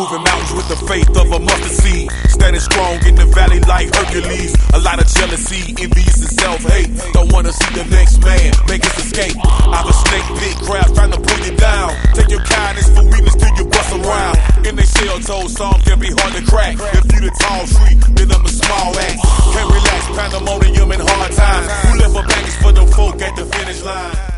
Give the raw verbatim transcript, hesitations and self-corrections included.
moving mountains with the faith of a mustard seed. Standing strong in the valley like Hercules. A lot of jealousy, envious and self-hate. Don't wanna see the next man make his escape. I've a snake big crowd trying to pull you down. Take your kindness for weakness till you bust around. In they shell told some can be hard to crack. If you the tall tree, then I'm a small axe. Can't relax, pandemonium in hard times. Who left a package for them folk at the finish line?